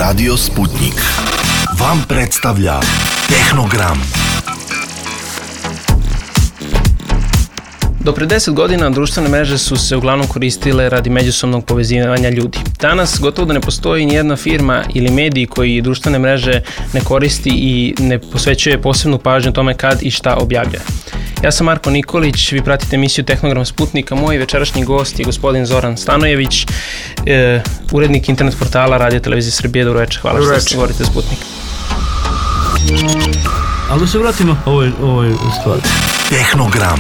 Radio Sputnik vam predstavlja Tehnogram. Do pre 10 godina društvene mreže su se uglavnom koristile radi međusobnog povezivanja ljudi. Danas gotovo da ne postoji nijedna firma ili medij koji društvene mreže ne koristi i ne posvećuje posebnu pažnju tome kad i šta objavlja. Ja sam Marko Nikolić, vi pratite emisiju Tehnogram Sputnika. Moj večerašnji gost je gospodin Zoran Stanojević, urednik internet portala Radio Televizije Srbije. Dobro večer, hvala što ste govorite Sputnik. Ali da se vratimo ovoj stvari. Tehnogram.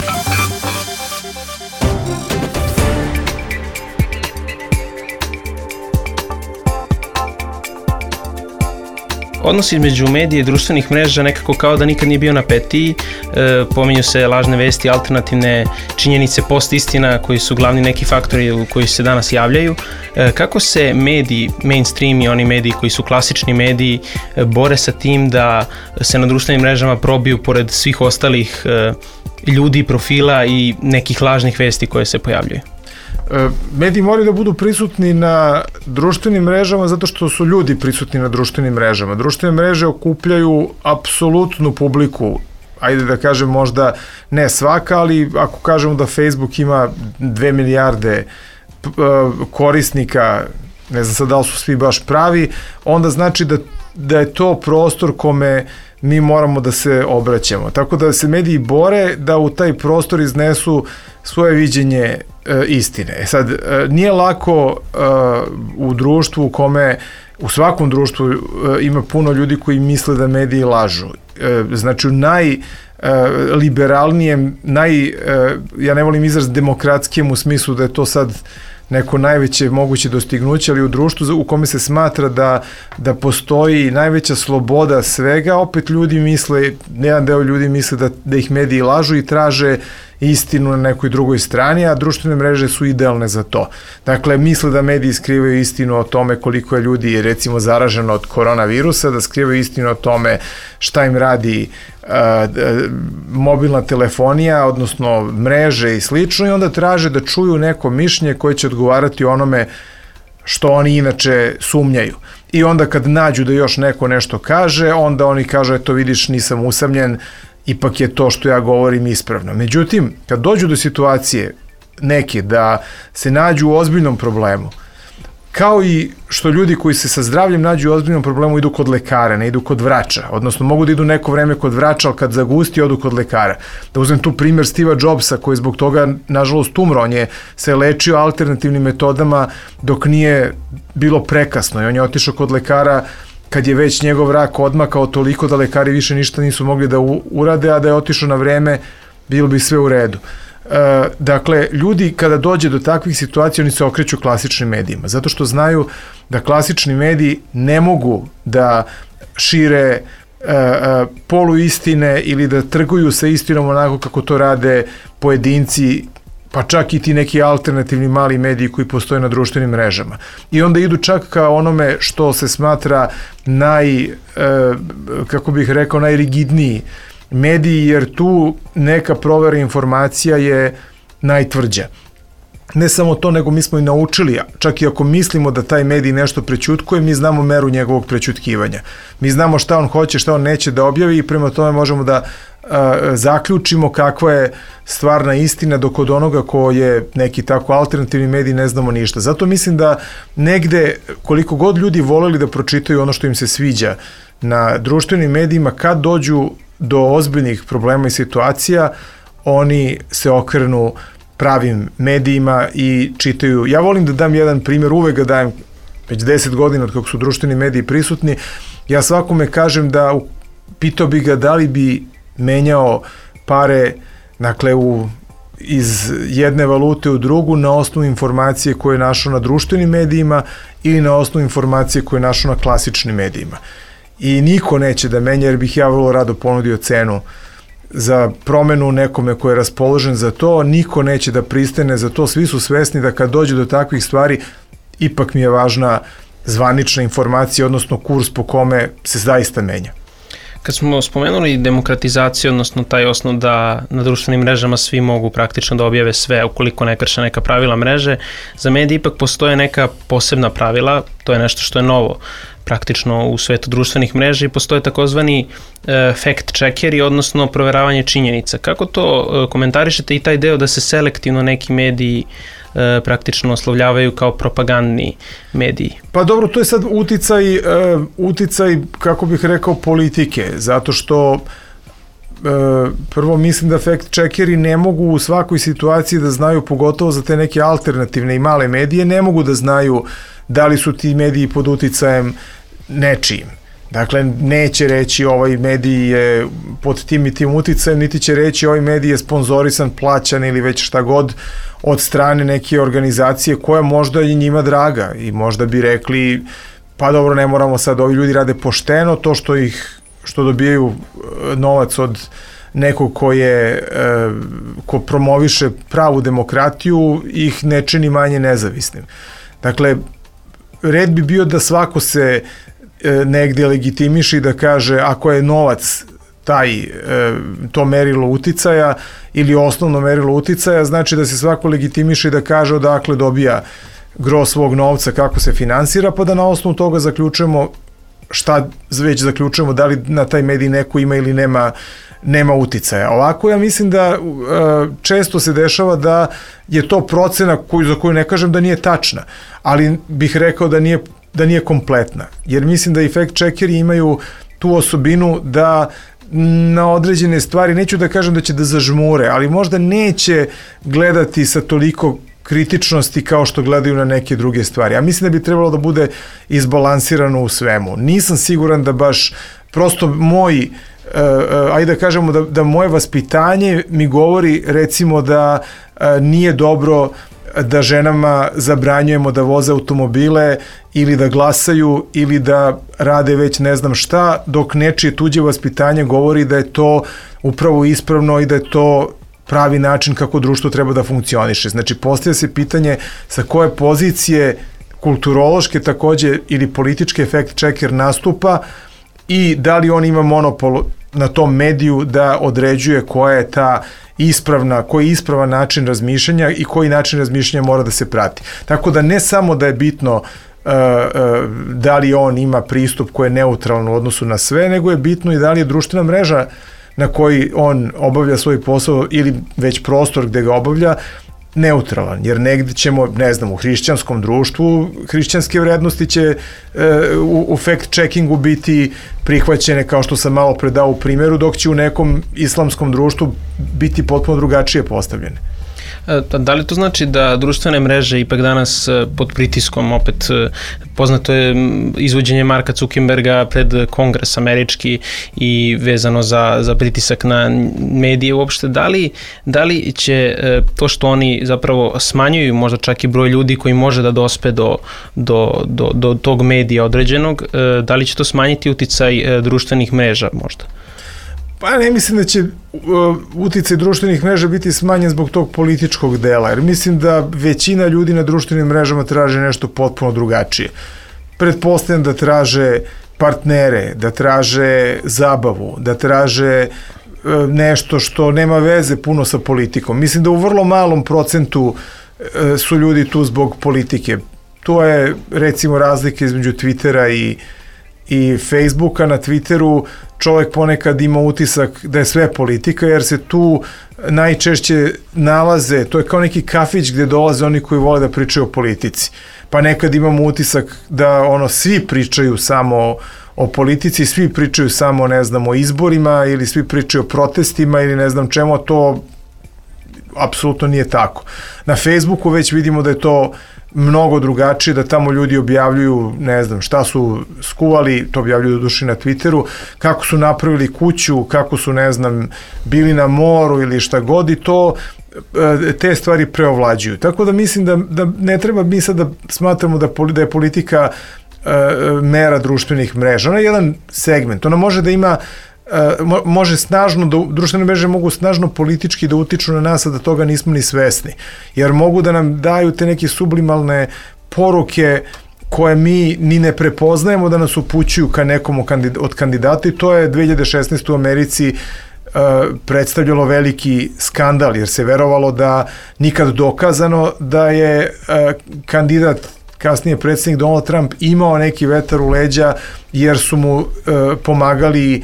Odnos između medija i društvenih mreža nekako kao da nikad nije bio na petiji. Pominju se lažne vesti, alternativne činjenice, post-istina koji su glavni neki faktori koji se danas javljaju. Kako se mediji, mainstream i oni mediji koji su klasični mediji bore sa tim da se na društvenim mrežama probiju pored svih ostalih ljudi, profila i nekih lažnih vesti koje se pojavljaju? Mediji moraju da budu prisutni na društvenim mrežama zato što su ljudi prisutni na društvenim mrežama. Društvene mreže okupljaju apsolutnu publiku, ajde da kažem možda ne svaka, ali ako kažemo da Facebook ima 2 milijarde korisnika, ne znam sad da li su svi baš pravi, onda znači da je to prostor kome mi moramo da se obraćamo. Tako da se mediji bore da u taj prostor iznesu svoje viđenje istine. Sad, nije lako u društvu u kome, u svakom društvu ima puno ljudi koji misle da mediji lažu. Znači, u najliberalnijem, ja ne volim izraz demokratskim u smislu da je to sad neko najveće moguće dostignuće, ali u društvu u kome se smatra da postoji najveća sloboda svega, opet ljudi misle, jedan deo ljudi misle da ih mediji lažu i traže istinu na nekoj drugoj strani, a društvene mreže su idealne za to. Dakle, misle da mediji skrivaju istinu o tome koliko je ljudi recimo zaraženo od koronavirusa, da skrivaju istinu o tome šta im radi mobilna telefonija, odnosno mreže i slično, i onda traže da čuju neko mišljenje koje će odgovarati onome što oni inače sumnjaju. I onda kad nađu da još neko nešto kaže, onda oni kažu, eto vidiš, nisam usamljen, ipak je to što ja govorim ispravno. Međutim, kad dođu do situacije neke da se nađu u ozbiljnom problemu, kao i što ljudi koji se sa zdravljem nađu u ozbiljnom problemu idu kod lekara, ne idu kod vrača, odnosno mogu da idu neko vreme kod vrača, ali kad zagusti odu kod lekara. Da uzmem tu primer Steva Jobsa koji zbog toga nažalost umro, on je se lečio alternativnim metodama dok nije bilo prekasno i on je otišao kod lekara kad je već njegov rak odmakao toliko da lekari više ništa nisu mogli da urade, a da je otišao na vreme, bilo bi sve u redu. Dakle, ljudi kada dođe do takvih situacija, oni se okreću klasičnim medijima, zato što znaju da klasični mediji ne mogu da šire poluistine ili da trguju sa istinom onako kako to rade pojedinci, pa čak i ti neki alternativni mali mediji koji postoje na društvenim mrežama. I onda idu čak ka onome što se smatra najrigidniji mediji, jer tu neka provera informacija je najtvrđa. Ne samo to, nego mi smo i naučili, čak i ako mislimo da taj medij nešto prećutkuje, mi znamo meru njegovog prećutkivanja. Mi znamo šta on hoće, šta on neće da objavi i prema tome možemo da zaključimo kakva je stvarna istina, dok od onoga ko je neki tako alternativni medij ne znamo ništa. Zato mislim da negde, koliko god ljudi voleli da pročitaju ono što im se sviđa na društvenim medijima, kad dođu do ozbiljnih problema i situacija, oni se okrenu pravim medijima i čitaju. Ja volim da dam jedan primjer, uvek ga dajem, već 10 godina od kako su društveni mediji prisutni. Ja svakome kažem da pitao bi ga da li bi menjao pare, dakle, iz jedne valute u drugu na osnovu informacije koje je našao na društvenim medijima ili na osnovu informacije koje je našao na klasičnim medijima. I niko neće da menja, jer bih ja vrlo rado ponudio cenu za promenu nekome ko je raspoložen za to, niko neće da pristane za to, svi su svesni da kad dođe do takvih stvari, ipak mi je važna zvanična informacija, odnosno kurs po kome se zaista menja. Kad smo spomenuli demokratizaciju, odnosno taj osnov da na društvenim mrežama svi mogu praktično da objave sve ukoliko ne krše neka pravila mreže, za medije ipak postoje neka posebna pravila, to je nešto što je novo praktično u svetu društvenih mreža i postoje takozvani fact-checkeri, odnosno proveravanje činjenica. Kako to komentarišete i taj deo da se selektivno neki mediji praktično oslovljavaju kao propagandni mediji? Pa dobro, to je sad uticaj, kako bih rekao, politike, zato što prvo mislim da fact-checkeri ne mogu u svakoj situaciji da znaju, pogotovo za te neke alternativne i male medije, ne mogu da znaju da li su ti mediji pod uticajem nečijim. Dakle, neće reći ovaj medij je pod tim i tim uticajem, niti će reći ovaj medij je sponzorisan, plaćan ili već šta god od strane neke organizacije koja možda je njima draga i možda bi rekli pa dobro, ne moramo sad, ovi ljudi rade pošteno, to što dobijaju novac od nekog ko promoviše pravu demokratiju ih ne čini manje nezavisnim. Dakle, red bi bio da svako se negdje legitimiši da kaže ako je novac to merilo uticaja ili osnovno merilo uticaja, znači da se svako legitimiši da kaže odakle dobija gro svog novca, kako se finansira, pa da na osnovu toga zaključujemo šta već zaključujemo, da li na taj medij neko ima ili nema uticaja. Ovako ja mislim da često se dešava da je to procena za koju ne kažem da nije tačna, ali bih rekao da nije kompletna. Jer mislim da i fact-checkeri imaju tu osobinu da na određene stvari, neću da kažem da će da zažmure, ali možda neće gledati sa toliko kritičnosti kao što gledaju na neke druge stvari. Ja mislim da bi trebalo da bude izbalansirano u svemu. Nisam siguran da baš prosto ajde da kažemo da moje vaspitanje mi govori recimo da nije dobro da ženama zabranjujemo da voze automobile ili da glasaju ili da rade već ne znam šta, dok nečije tuđe vaspitanje govori da je to upravo ispravno i da je to pravi način kako društvo treba da funkcioniše. Znači, postavlja se pitanje sa koje pozicije kulturološke takođe ili politički fact-checker nastupa i da li on ima monopol na tom mediju da određuje koja je koji je ispravan način razmišljanja i koji način razmišljanja mora da se prati. Tako da ne samo da je bitno da li on ima pristup koji je neutralan u odnosu na sve, nego je bitno i da li je društvena mreža na koji on obavlja svoj posao ili već prostor gde ga obavlja neutralan, jer negdje ćemo, ne znam, u hrišćanskom društvu, hrišćanske vrednosti će u fact-checkingu biti prihvaćene, kao što sam malo predao u primjeru, dok će u nekom islamskom društvu biti potpuno drugačije postavljene. Da li to znači da društvene mreže ipak danas pod pritiskom, opet poznato je izvođenje Marka Zuckerberga pred Kongres američki i vezano za pritisak na medije uopšte, da li će to što oni zapravo smanjuju možda čak i broj ljudi koji može da dospe do tog medija određenog, da li će to smanjiti uticaj društvenih mreža možda? Pa ne mislim da će uticaj društvenih mreža biti smanjen zbog tog političkog dela, jer mislim da većina ljudi na društvenim mrežama traže nešto potpuno drugačije. Pretpostavljam da traže partnere, da traže zabavu, da traže nešto što nema veze puno sa politikom. Mislim da u vrlo malom procentu su ljudi tu zbog politike. To je recimo razlika između Twittera i Facebooka. Na Twitteru čovjek ponekad ima utisak da je sve politika, jer se tu najčešće nalaze, to je kao neki kafić gdje dolaze oni koji vole da pričaju o politici. Pa nekad imamo utisak da svi pričaju samo o politici, svi pričaju samo, ne znam, o izborima ili svi pričaju o protestima ili ne znam čemu, to apsolutno nije tako. Na Facebooku već vidimo da je to mnogo drugačije, da tamo ljudi objavljuju, ne znam, šta su skuvali, to objavljuju duši na Twitteru, kako su napravili kuću, kako su, ne znam, bili na moru ili šta god, i to te stvari preovlađuju. Tako da mislim da ne treba mi sad da smatramo da je politika mera društvenih mreža. Ona je jedan segment. Ona može da ima može snažno, društvene mreže mogu snažno politički da utiču na nas, a da toga nismo ni svesni. Jer mogu da nam daju te neke sublimalne poruke koje mi ni ne prepoznajemo da nas upućuju ka nekom od kandidata, i to je 2016. u Americi predstavljalo veliki skandal, jer se verovalo da nikad dokazano da je kandidat, kasnije predsjednik Donald Trump, imao neki vetar u leđa, jer su mu pomagali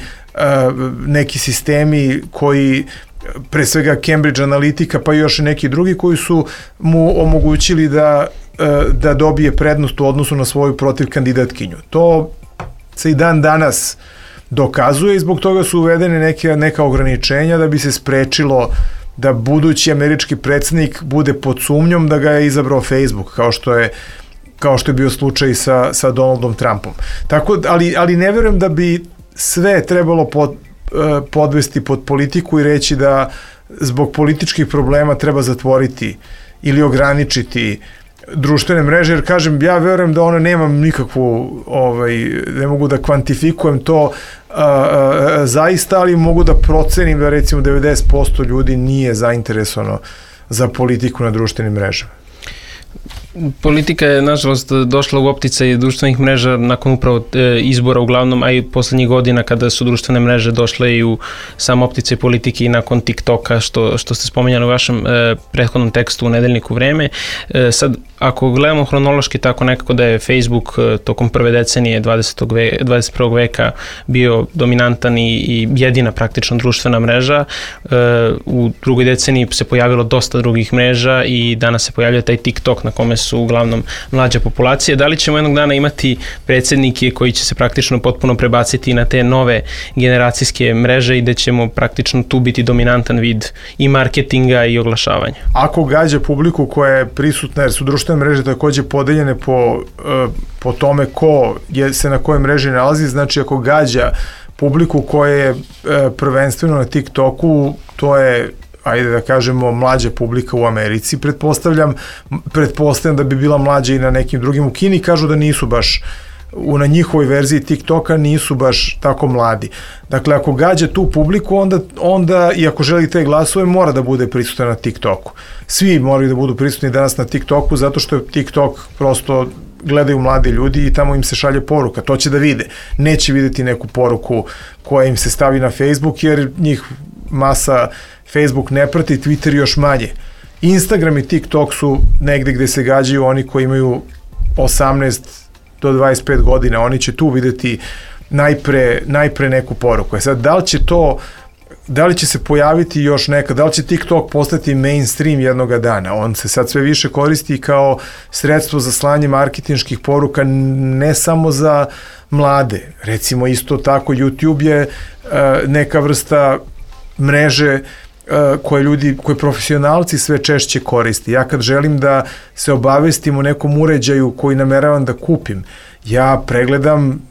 neki sistemi koji, pre svega Cambridge Analytica, pa i još neki drugi, koji su mu omogućili da dobije prednost u odnosu na svoju protiv kandidatkinju. To se i dan danas dokazuje i zbog toga su uvedene neka ograničenja da bi se sprečilo da budući američki predsjednik bude pod sumnjom da ga je izabrao Facebook, kao što je bio slučaj sa Donaldom Trumpom. Ali ne verujem da bi sve trebalo podvesti pod politiku i reći da zbog političkih problema treba zatvoriti ili ograničiti društvene mreže, jer kažem, ja verujem da ona nemam nikakvu, ne mogu da kvantifikujem to zaista, ali mogu da procenim da recimo 90% ljudi nije zainteresovano za politiku na društvenim mrežama. Politika je, nažalost, došla u opticaj društvenih mreža nakon upravo izbora uglavnom, a i poslednjih godina kada su društvene mreže došle i u sam opticaj politike i nakon TikToka, što ste spomenjali u vašem prethodnom tekstu u Nedeljniku Vreme. Sad, ako gledamo hronološki tako nekako da je Facebook tokom prve decenije 21. veka bio dominantan i jedina praktično društvena mreža, u drugoj deceniji se pojavilo dosta drugih mreža i danas se pojavlja taj TikTok na kome su uglavnom mlađa populacija. Da li ćemo jednog dana imati predsjednike koji će se praktično potpuno prebaciti na te nove generacijske mreže i da ćemo praktično tu biti dominantan vid i marketinga i oglašavanja? Ako gađa publiku koja je prisutna, jer su društvene mreže takođe podeljene po tome ko se na kojoj mreži nalazi, znači ako gađa publiku koja je prvenstveno na TikToku, to je, ajde da kažemo, mlađa publika u Americi, pretpostavljam da bi bila mlađa i na nekim drugim. U Kini kažu da nisu baš, na njihovoj verziji TikToka nisu baš tako mladi. Dakle, ako gađa tu publiku, onda i ako želi te glasove, mora da bude prisutan na TikToku. Svi moraju da budu prisutni danas na TikToku, zato što je TikTok prosto gledaju mladi ljudi i tamo im se šalje poruka. To će da vide. Neće videti neku poruku koja im se stavi na Facebook, jer njih masa Facebook ne prati, Twitter još manje. Instagram i TikTok su negde gde se gađaju oni koji imaju 18 do 25 godina. Oni će tu videti najpre neku poruku. Sad, da li će se pojaviti još neka, da li će TikTok postati mainstream jednoga dana? On se sad sve više koristi kao sredstvo za slanje marketinških poruka, ne samo za mlade. Recimo, isto tako YouTube je neka vrsta mreže koje profesionalci sve češće koristi. Ja kad želim da se obavestim o nekom uređaju koji nameravam da kupim, ja pregledam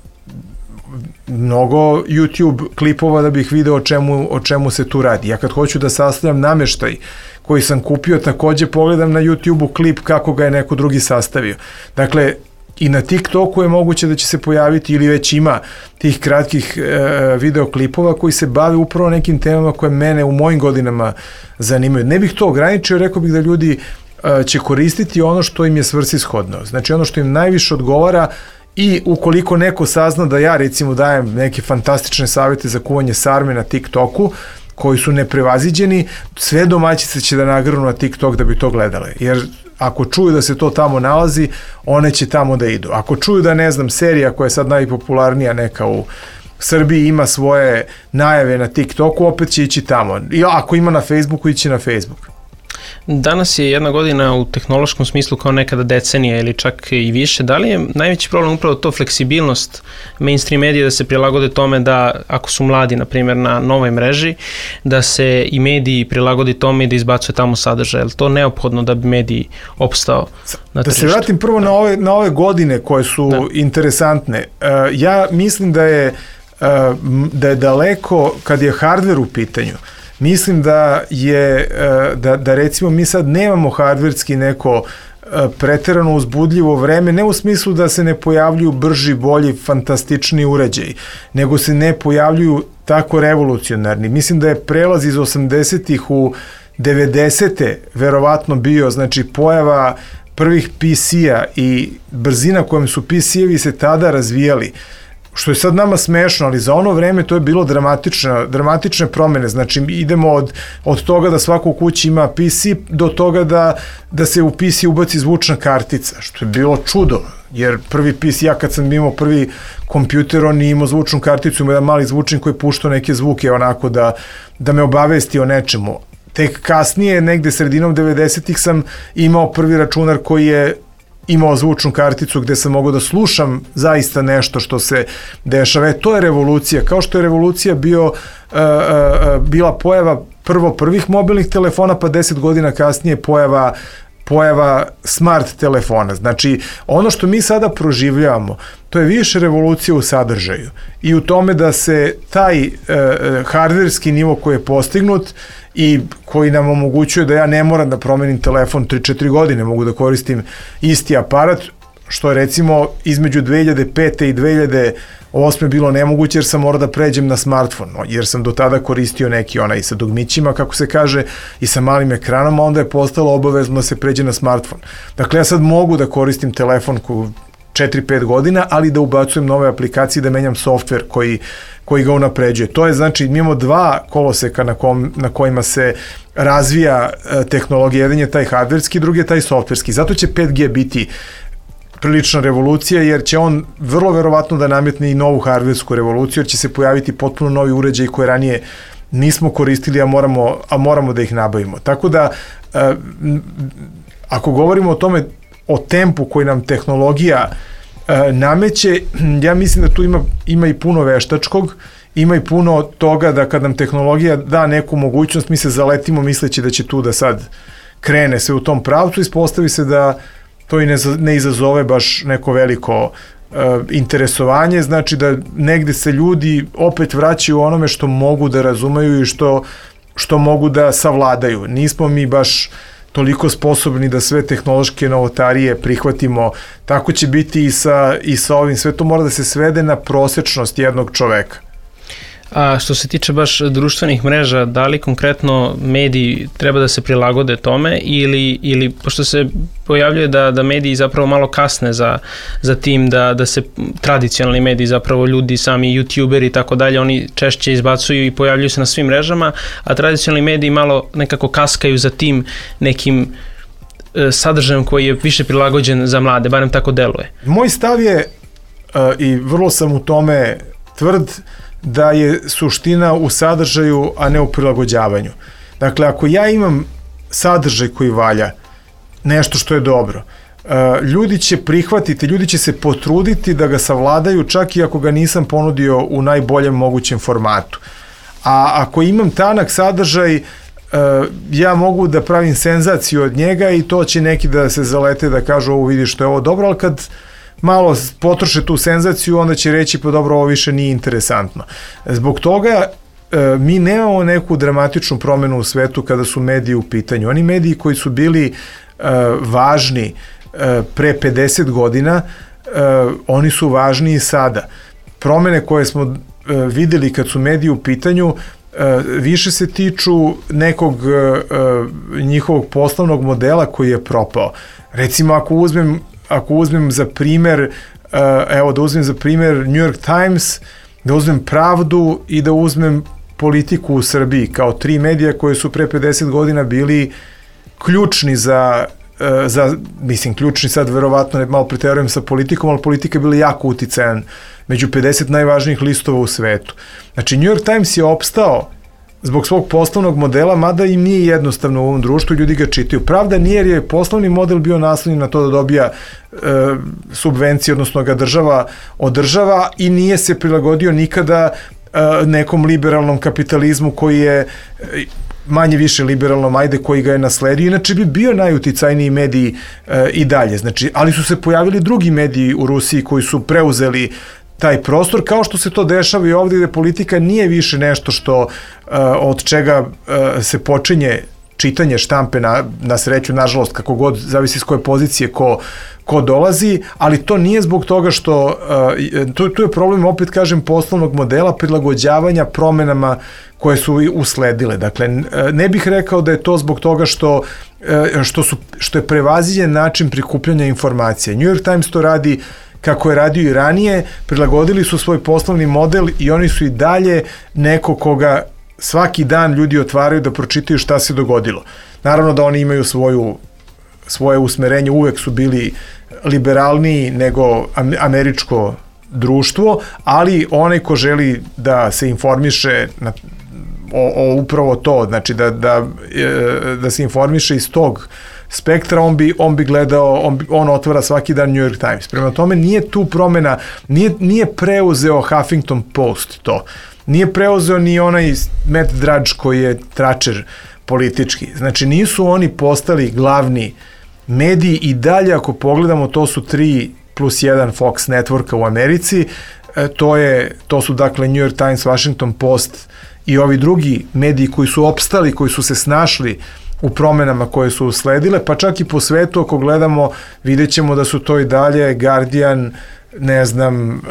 mnogo YouTube klipova da bih video o čemu se tu radi. Ja kad hoću da sastavljam nameštaj koji sam kupio, takođe pogledam na YouTube-u klip kako ga je neko drugi sastavio. Dakle, i na TikToku je moguće da će se pojaviti, ili već ima tih kratkih videoklipova koji se bave upravo nekim temama koje mene u mojim godinama zanimaju. Ne bih to ograničio, rekao bih da ljudi će koristiti ono što im je svrsishodno. Znači ono što im najviše odgovara, i ukoliko neko sazna da ja recimo dajem neke fantastične savjete za kuvanje sarme na TikToku, koji su neprevaziđeni, sve domaćice će da nagrnu na TikTok da bi to gledale. Jer ako čuju da se to tamo nalazi, one će tamo da idu. Ako čuju da, ne znam, serija koja je sad najpopularnija neka u Srbiji ima svoje najave na TikToku, opet će ići tamo. I ako ima na Facebooku, ići na Facebook. Danas je jedna godina u tehnološkom smislu kao nekada decenija ili čak i više. Da li je najveći problem upravo to fleksibilnost mainstream medija da se prilagode tome da ako su mladi, na primjer, na novoj mreži, da se i mediji prilagodi tome i da izbacuje tamo sadržaj? Je li to neophodno da bi mediji opstao na tržištu? Da se vratim prvo na ove godine koje su interesantne. Ja mislim da je daleko, kad je hardver u pitanju, mislim da recimo mi sad nemamo hardverski neko preterano uzbudljivo vreme, ne u smislu da se ne pojavljuju brži, bolji, fantastični uređaji, nego se ne pojavljuju tako revolucionarni. Mislim da je prelaz iz 80-ih u 90-te verovatno bio, znači pojava prvih PC-a i brzina kojom su PC-evi se tada razvijali, što je sad nama smešno, ali za ono vreme to je bilo dramatične promene. Znači idemo od toga da svako u kući ima PC do toga da se u PC ubaci zvučna kartica, što je bilo čudo, jer prvi PC, ja kad sam imao prvi kompjuter, on nije imao zvučnu karticu, imao jedan mali zvučnik koji puštao neke zvuke onako da me obavesti o nečemu. Tek kasnije, negde sredinom 90-ih sam imao prvi računar koji je imao zvučnu karticu gde sam mogao da slušam zaista nešto što se dešava. To je revolucija. Kao što je revolucija bila pojava prvih mobilnih telefona, pa 10 godina kasnije pojava smart telefona. Znači, ono što mi sada proživljavamo, to je više revolucija u sadržaju i u tome da se taj hardverski nivo koji je postignut i koji nam omogućuje da ja ne moram da promenim telefon 3-4 godine, mogu da koristim isti aparat, što je recimo između 2005. i 2008. bilo nemoguće jer sam morao da pređem na smartfon, jer sam do tada koristio neki onaj sa dugmićima, kako se kaže, i sa malim ekranom, a onda je postalo obavezno da se pređe na smartfon. Dakle, ja sad mogu da koristim telefon 4-5 godina, ali da ubacujem nove aplikacije, da menjam softver koji ga unapređuje. To je, znači, mi imamo dva koloseka na kojima se razvija tehnologija. Jedan je taj hardverski, drugi je taj softverski. Zato će 5G biti prilična revolucija, jer će on vrlo verovatno da nametne i novu hardversku revoluciju, jer će se pojaviti potpuno novi uređaj koje ranije nismo koristili, a moramo da ih nabavimo. Tako da, ako govorimo o tome, o tempu koji nam tehnologija nameće, ja mislim da tu ima i puno veštačkog, ima i puno toga da kad nam tehnologija da neku mogućnost, mi se zaletimo misleći da će tu da sad krene sve u tom pravcu, ispostavi se da to i ne izazove baš neko veliko interesovanje, znači da negde se ljudi opet vraćaju onome što mogu da razumeju i što mogu da savladaju. Nismo mi baš toliko sposobni da sve tehnološke novotarije prihvatimo. Tako će biti i sa ovim. Sve to mora da se svede na prosečnost jednog čoveka. A što se tiče baš društvenih mreža, da li konkretno mediji treba da se prilagode tome ili pošto se pojavljuje da mediji zapravo malo kasne za tim da se tradicionalni mediji, zapravo ljudi, sami youtuberi i tako dalje, oni češće izbacuju i pojavljuju se na svim mrežama, a tradicionalni mediji malo nekako kaskaju za tim nekim sadržajem koji je više prilagođen za mlade, barem tako deluje. Moj stav je, i vrlo sam u tome tvrd, da je suština u sadržaju, a ne u prilagođavanju. Dakle, ako ja imam sadržaj koji valja, nešto što je dobro, ljudi će prihvatiti, ljudi će se potruditi da ga savladaju, čak i ako ga nisam ponudio u najboljem mogućem formatu. A ako imam tanak sadržaj, ja mogu da pravim senzaciju od njega i to će neki da se zalete da kažu ovo vidi što je ovo dobro, ali kad malo potroše tu senzaciju, onda će reći pa dobro, ovo više nije interesantno. Zbog toga mi nemamo neku dramatičnu promenu u svetu kada su mediji u pitanju. Oni mediji koji su bili važni pre 50 godina, oni su važni i sada. Promene koje smo videli kad su mediji u pitanju više se tiču nekog njihovog poslovnog modela koji je propao. Recimo, ako uzmem za primer, da uzmem za primer New York Times, da uzmem Pravdu i da uzmem Politiku u Srbiji, kao tri medija koje su pre 50 godina bili ključni ključni sad verovatno, malo preterujem sa Politikom, ali Politika je bila jako uticajan među 50 najvažnijih listova u svetu. Znači, New York Times je opstao zbog svog poslovnog modela, mada im nije jednostavno u ovom društvu, ljudi ga čitaju. Pravda nije, jer je poslovni model bio naslonjen na to da dobija subvencije, odnosno ga država održava, i nije se prilagodio nikada nekom liberalnom kapitalizmu koji je manje više liberalnom, koji ga je nasledio. Inače bi bio najuticajniji mediji i dalje. Znači, ali su se pojavili drugi mediji u Rusiji koji su preuzeli taj prostor, kao što se to dešava i ovdje, gde politika nije više nešto od čega se počinje čitanje štampe na sreću, nažalost, kako god, zavisi s koje pozicije ko dolazi, ali to nije zbog toga što, tu je problem, opet kažem, poslovnog modela prilagođavanja promenama koje su usledile. Dakle, ne bih rekao da je to zbog toga što je prevaziđen način prikupljanja informacija. New York Times to radi kako je radio i ranije, prilagodili su svoj poslovni model i oni su i dalje neko koga svaki dan ljudi otvaraju da pročitaju šta se dogodilo. Naravno da oni imaju svoje usmerenje, uvek su bili liberalniji nego američko društvo, ali onaj ko želi da se informiše o upravo to, znači da se informiše iz tog spektra, on bi gledao, on otvara svaki dan New York Times. Prema tome nije tu promena, nije preuzeo Huffington Post to. Nije preuzeo ni onaj Matt Drudge koji je tračer politički. Znači nisu oni postali glavni mediji i dalje, ako pogledamo, to su 3+1 Fox networka u Americi, to su dakle New York Times, Washington Post i ovi drugi mediji koji su opstali, koji su se snašli u promenama koje su usledile, pa čak i po svetu ako gledamo vidjet ćemo da su to i dalje Guardian, ne znam,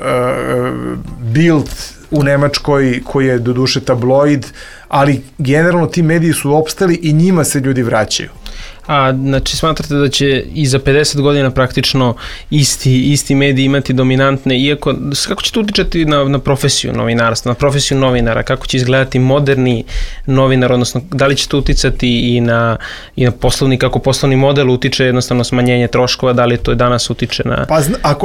Bild u Nemačkoj koji je doduše tabloid, ali generalno ti mediji su opstali i njima se ljudi vraćaju. A znači smatrate da će i za 50 godina praktično isti mediji imati dominantne, iako kako će to utičati na profesiju novinarstva, na profesiju novinara, kako će izgledati moderni novinar, odnosno da li će to uticati i na poslovni, kako poslovni model utiče jednostavno smanjenje troškova, da li to danas utiče na... Pa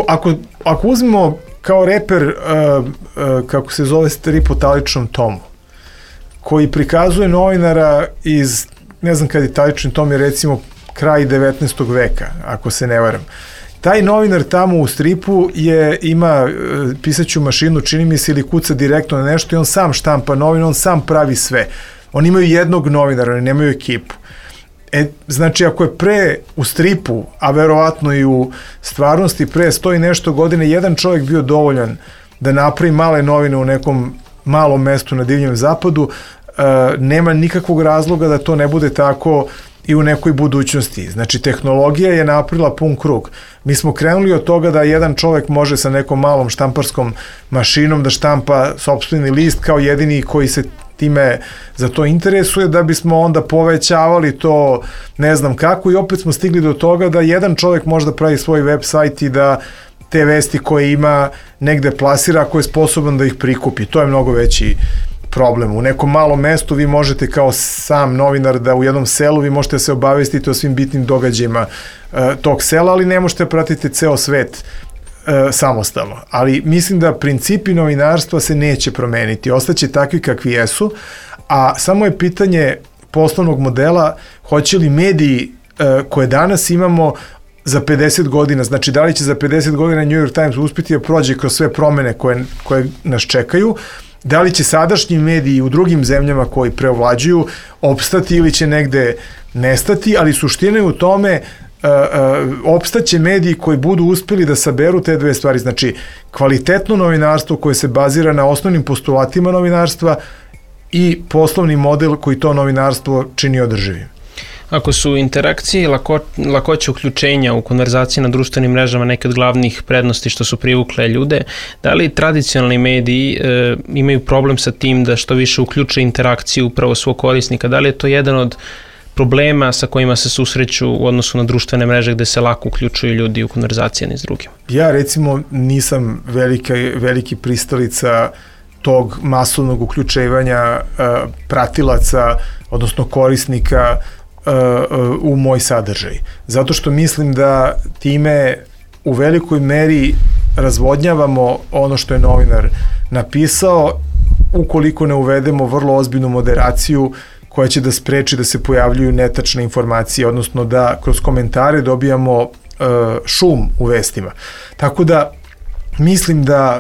ako uzmemo kao reper, kako se zove, strip o Taličnom tomu, koji prikazuje novinara iz, ne znam kad je Talični tom, je recimo kraj 19. veka, ako se ne varam. Taj novinar tamo u stripu ima pisaću mašinu, čini mi se, ili kuca direktno na nešto i on sam štampa novine, on sam pravi sve. Oni imaju jednog novinara, oni nemaju ekipu. Znači, ako je u stripu, a verovatno i u stvarnosti pre 100 i nešto godine, jedan čovjek bio dovoljan da napravi male novine u nekom malom mestu na Divljem zapadu, nema nikakvog razloga da to ne bude tako i u nekoj budućnosti. Znači, tehnologija je napravila pun krug. Mi smo krenuli od toga da jedan čovjek može sa nekom malom štamparskom mašinom da štampa sopstveni list kao jedini koji se time za to interesuje, da bismo onda povećavali to ne znam kako, i opet smo stigli do toga da jedan čovjek može da pravi svoj web sajt i da te vesti koje ima negde plasira ako je sposoban da ih prikupi. To je mnogo veći problem. U nekom malom mestu vi možete kao sam novinar da u jednom selu vi možete se obavestiti o svim bitnim događajima tog sela, ali ne možete pratiti ceo svet samostalno. Ali mislim da principi novinarstva se neće promeniti. Ostaće takvi kakvi jesu, a samo je pitanje poslovnog modela, hoće li mediji koje danas imamo za 50 godina, znači da li će za 50 godina New York Times uspjeti da prođe kroz sve promene koje nas čekaju, da li će sadašnji mediji u drugim zemljama koji preovlađuju opstati ili će negde nestati, ali suština je u tome opstaće mediji koji budu uspjeli da saberu te dve stvari, znači kvalitetno novinarstvo koje se bazira na osnovnim postulatima novinarstva i poslovni model koji to novinarstvo čini održivim. Ako su interakcije i lakoće uključenja u konverzaciji na društvenim mrežama neke od glavnih prednosti što su privukle ljude, da li tradicionalni mediji imaju problem sa tim da što više uključe interakciju upravo svog korisnika? Da li je to jedan od problema sa kojima se susreću u odnosu na društvene mreže gde se lako uključuju ljudi u konverzacije ni s drugim? Ja recimo nisam veliki pristalica tog masovnog uključivanja pratilaca, odnosno korisnika u moj sadržaj. Zato što mislim da time u velikoj meri razvodnjavamo ono što je novinar napisao, ukoliko ne uvedemo vrlo ozbiljnu moderaciju koja će da spreči da se pojavljuju netačne informacije, odnosno da kroz komentare dobijamo šum u vestima. Tako da mislim da,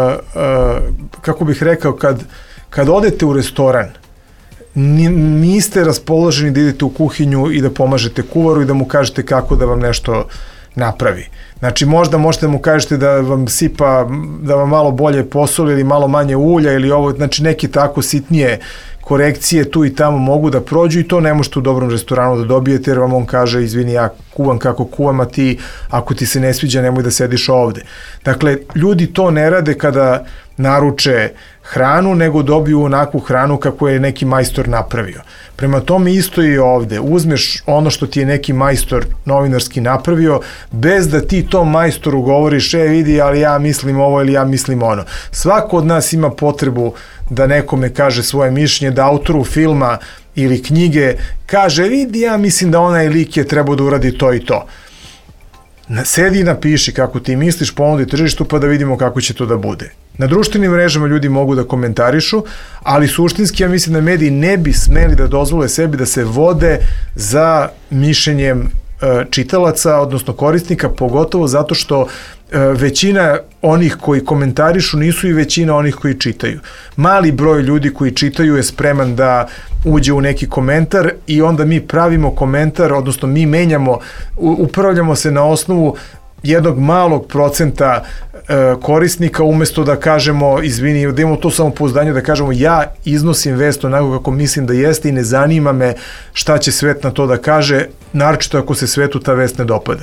kako bih rekao, kad odete u restoran, niste raspoloženi da idete u kuhinju i da pomažete kuvaru i da mu kažete kako da vam nešto napravi. Znači možda možete mu kažete da vam sipa, da vam malo bolje posoli ili malo manje ulja ili ovo, znači neke tako sitnije korekcije tu i tamo mogu da prođu i to ne možete u dobrom restoranu da dobijete jer vam on kaže izvini ja kuvam kako kuvam a ti ako ti se ne sviđa nemoj da sediš ovde. Dakle, ljudi to ne rade kada naruče hranu, nego dobiju onakvu hranu kako je neki majstor napravio. Prema tome isto i ovde. Uzmeš ono što ti je neki majstor novinarski napravio, bez da ti tom majstoru govoriš, vidi, ali ja mislim ovo ili ja mislim ono. Svako od nas ima potrebu da nekome kaže svoje mišljenje, da autoru filma ili knjige kaže, vidi, ja mislim da onaj lik je trebao da uradi to i to. Sedi i napiši kako ti misliš, ponudi tržištu pa da vidimo kako će to da bude. Na društvenim mrežama ljudi mogu da komentarišu, ali suštinski ja mislim da mediji ne bi smeli da dozvole sebi da se vode za mišljenjem čitalaca, odnosno korisnika, pogotovo zato što većina onih koji komentarišu nisu i većina onih koji čitaju. Mali broj ljudi koji čitaju je spreman da uđe u neki komentar i onda mi pravimo komentar, odnosno mi menjamo, upravljamo se na osnovu jednog malog procenta korisnika umesto da kažemo, izvini, da imamo to samopouzdanje da kažemo ja iznosim vest onako kako mislim da jeste i ne zanima me šta će svet na to da kaže, naročito ako se svetu ta vest ne dopada.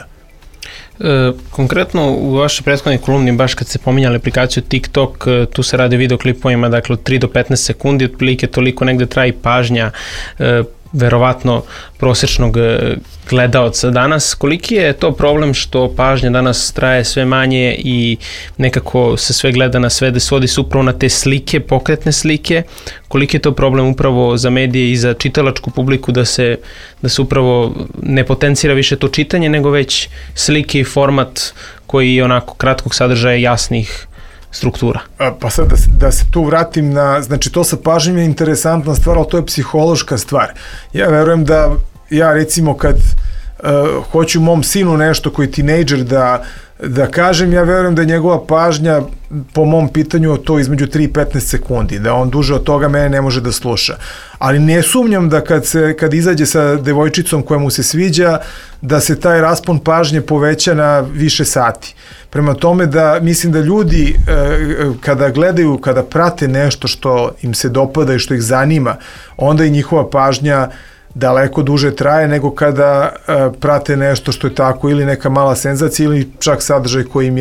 Konkretno u vašoj prethodnoj kolumni, baš kad ste pominjali aplikaciju TikTok, tu se radi videoklipovima, dakle od 3 do 15 sekundi, otprilike toliko negde traji pažnja verovatno prosječnog gledaoca danas. Koliki je to problem što pažnja danas traje sve manje i nekako se sve gleda na sve, da svodi se upravo na te slike, pokretne slike? Koliki je to problem upravo za medije i za čitalačku publiku da se upravo ne potencira više to čitanje, nego već slike i format koji je onako kratkog sadržaja, jasnih struktura? Pa sad da se tu vratim na, znači to sa pažnjom je interesantna stvar, ali to je psihološka stvar. Ja verujem da ja recimo kad hoću mom sinu nešto koji je tinejdžer da kažem, ja verujem da je njegova pažnja po mom pitanju to između 3 i 15 sekundi, da on duže od toga mene ne može da sluša. Ali ne sumnjam da kad izađe sa devojčicom koja mu se sviđa, da se taj raspon pažnje poveća na više sati. Prema tome da mislim da ljudi kada gledaju, kada prate nešto što im se dopada i što ih zanima, onda i njihova pažnja daleko duže traje nego kada prate nešto što je tako ili neka mala senzacija ili čak sadržaj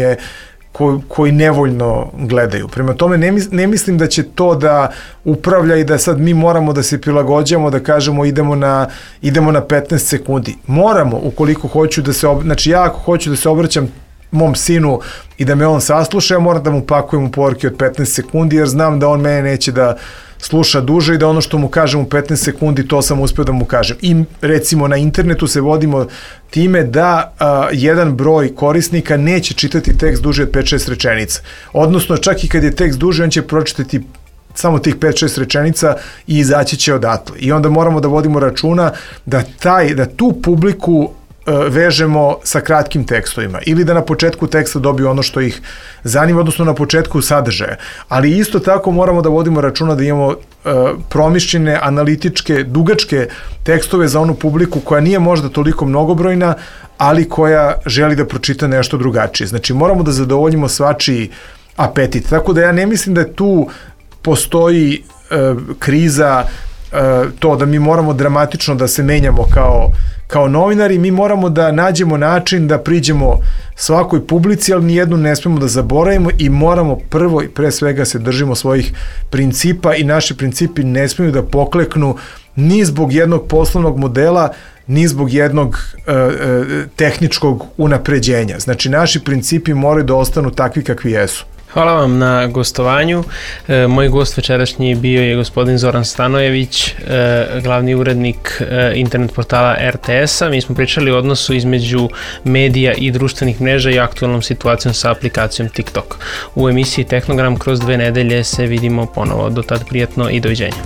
koji nevoljno gledaju. Prema tome ne mislim da će to da upravlja i da sad mi moramo da se prilagođamo, da kažemo idemo na 15 sekundi. Moramo, ukoliko hoću da se, znači ja ako hoću da se obraćam mom sinu i da me on sasluša, ja moram da mu pakujem u poruke od 15 sekundi jer znam da on mene neće da sluša duže i da ono što mu kažem u 15 sekundi to sam uspeo da mu kažem. I recimo na internetu se vodimo time da jedan broj korisnika neće čitati tekst duže od 5-6 rečenica. Odnosno čak i kad je tekst duže on će pročitati samo tih 5-6 rečenica i izaći će odatle. I onda moramo da vodimo računa da tu publiku vežemo sa kratkim tekstovima ili da na početku teksta dobiju ono što ih zanima, odnosno na početku sadržaja. Ali isto tako moramo da vodimo računa da imamo promišljene, analitičke, dugačke tekstove za onu publiku koja nije možda toliko mnogobrojna, ali koja želi da pročita nešto drugačije. Znači moramo da zadovoljimo svačiji apetit. Tako da ja ne mislim da tu postoji kriza, to da mi moramo dramatično da se menjamo kao novinari, mi moramo da nađemo način da priđemo svakoj publici, ali nijednu ne smemo da zaboravimo i moramo prvo i pre svega se držimo svojih principa i naši principi ne smiju da pokleknu ni zbog jednog poslovnog modela, ni zbog jednog tehničkog unapređenja. Znači naši principi moraju da ostanu takvi kakvi jesu. Hvala vam na gostovanju. Moj gost večerašnji bio je gospodin Zoran Stanojević, glavni urednik internet portala RTS-a. Mi smo pričali o odnosu između medija i društvenih mreža i aktualnom situacijom sa aplikacijom TikTok. U emisiji Tehnogram kroz 2 nedelje se vidimo ponovo. Do tad prijatno i doviđenja.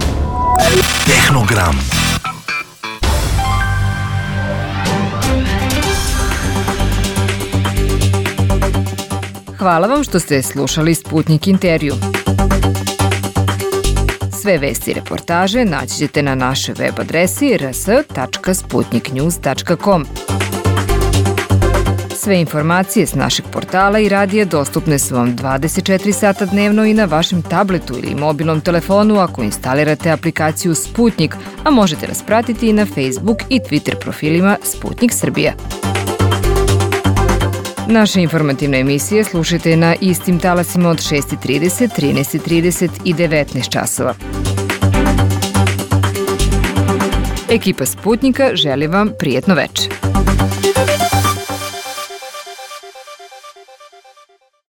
Tehnogram. Hvala vam što ste slušali Sputnik intervju. Sve vesti i reportaže naći ćete na našoj web adresi rs.sputniknews.com. Sve informacije s našeg portala i radija dostupne su vam 24 sata dnevno i na vašem tabletu ili mobilnom telefonu ako instalirate aplikaciju Sputnik, a možete nas pratiti i na Facebook i Twitter profilima Sputnik Srbija. Naše informativne emisije slušajte na istim talasima od 6:30, 13:30 i 19 časova. Ekipa Sputnika želi vam prijetno veče.